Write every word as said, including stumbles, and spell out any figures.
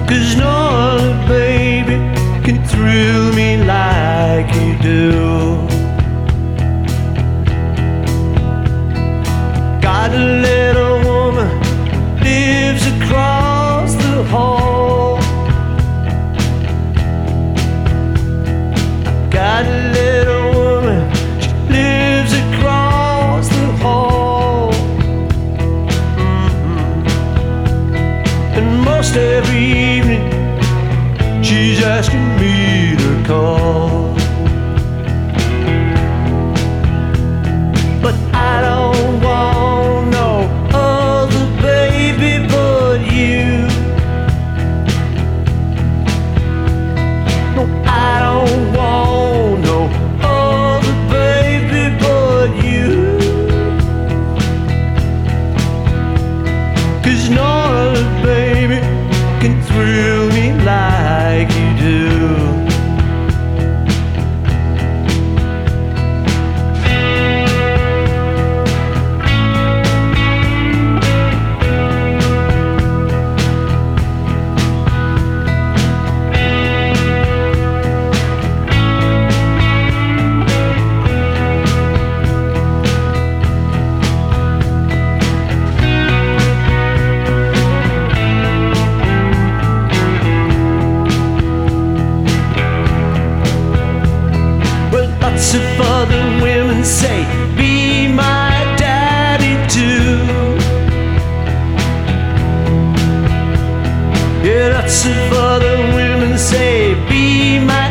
'Cause no other baby can thrill me like you do. Got a little woman lives across the hall. Got a little woman, she lives across the hall. Mm-hmm. And most every evening she's asking me to call. But I don't want no other baby but you. No, I don't want no other baby but you. 'Cause no other baby can thrill me like you do. Lots of other women say, be my daddy too. Yeah, lots of other women say, be my